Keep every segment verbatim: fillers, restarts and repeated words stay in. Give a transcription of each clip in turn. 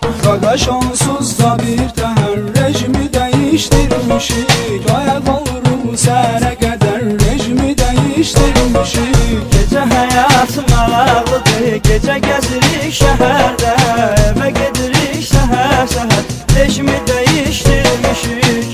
Qaqaş onsuz da bir təhər rejimi dəyişdirmişik. Ayaq olurum səhərə qədər rejimi dəyişdirmişik. Gecə həyatım maraqlıdır, gecə gəzirik şəhərdə, evə gedirik səhər səhər, rejimi dəyişdirmişik.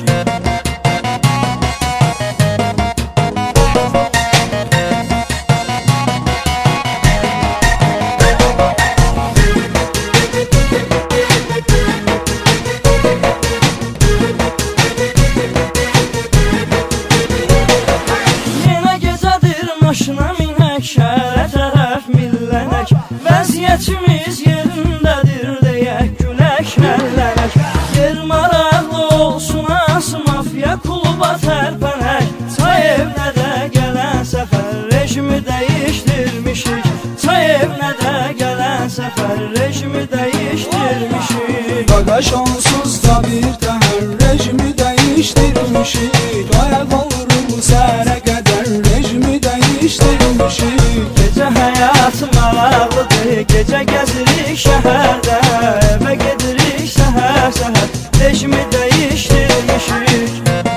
Maşına minək, şəhərə tərəf millənək, vəziyyətimiz yerindədir deyək, gülək, məllənək. Yer maraqlı olsun, as mafya kluba tərpənək, çay evinə də gələn səfər rejimi dəyişdirmişik. Çay evinə də gələn səfər rejimi dəyişdirmişik. Qaqaş onsuz da bir təhər rejimi dəyişdirmişik. Ayaq olurum səhərə qədər rejimi dəyişdirmişik. Gecə həyatım maraqlıdır, gecə gəzirik şəhərdə, evə gedirik səhər səhər, rejimi dəyişdirmişik.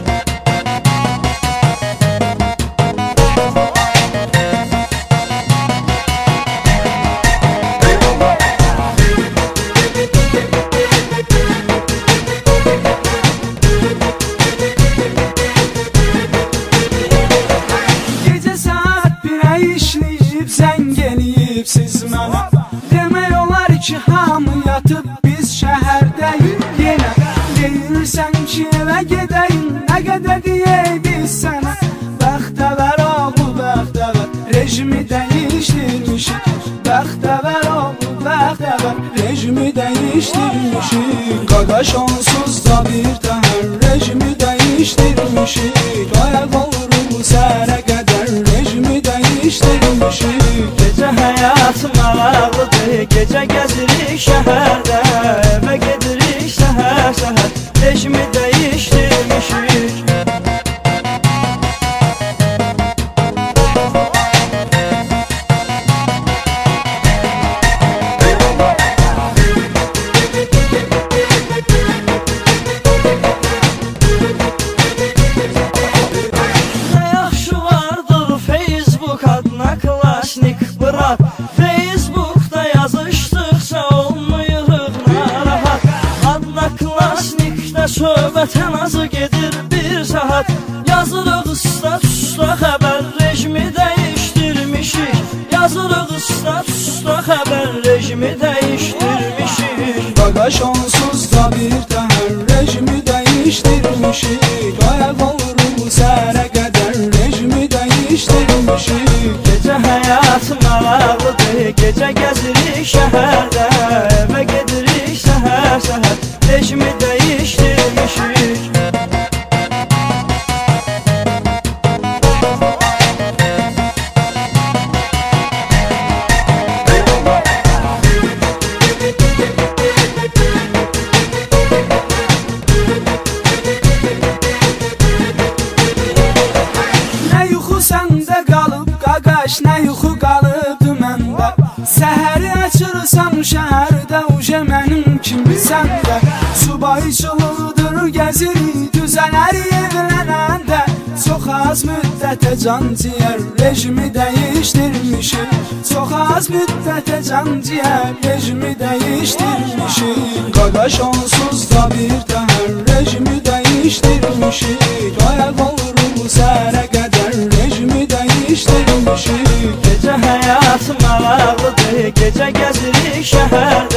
Zəng eləyibsiz mənə, demək olar ki, hamı yatıb biz şəhərdəyik. Yenə deyirsən ki, evə gedəyim, nə qədər deyək biz sənə. Bəxtəvər oğlu bəxtəvər, rejimi dəyişdirmişik. Bəxtəvər oğlu bəxtəvər, rejimi dəyişdirmişik. Qaqaş onsuz da bir təhər rejimi dəyişdirmişik. Ayaq olurum səhərə qədər rejimi dəyişdirmişik. Gecə həyatım maraqlıdır, gecə gəzirik şəhərdə, evə gedirik səhər səhər, rejimi dəyişdirmişik. Nə yaxşı vardır Facebook adına klasnik bırak, Facebook'da yazışdıqca olmuyoruz narahat. Adına klasnikdə söhbət ən azı gedir bir saat. Yazırıq statusda xəbər rejimi dəyişdirmişik. Yazırıq statusda xəbər rejimi dəyişdirmişik. Qaqaş onsuz da bir təhər rejimi dəyişdirmişik. Ayaq olurum səhərə qədər rejimi dəyişdirmişik. Gecə həyatım maraqlıdır, gecə gəzirik şəhərdə, evə gedirik səhər səhər, rejimi dəyişdirmişik. Nə yuxu səndə qalıb qaqaş, nə yuxu qalıbdı məndə. Səhəri açırsam şəhərdə, uje mənim kimi səndə. Subayçılıqdır gəzirik, düzələr evlənəndə. Çox az müddətə can ciyər, rejimi dəyişdirmişik. Çox az müddətə can ciyər, rejimi dəyişdirmişik. Qaqaş onsuz da bir təhər rejimi dəyişdirmişik. Ayaq olurum səhərə qədər rejimi dəyişdirmişik. Gecə həyatım maraqlıdır, gecə gəzirik şəhərdə,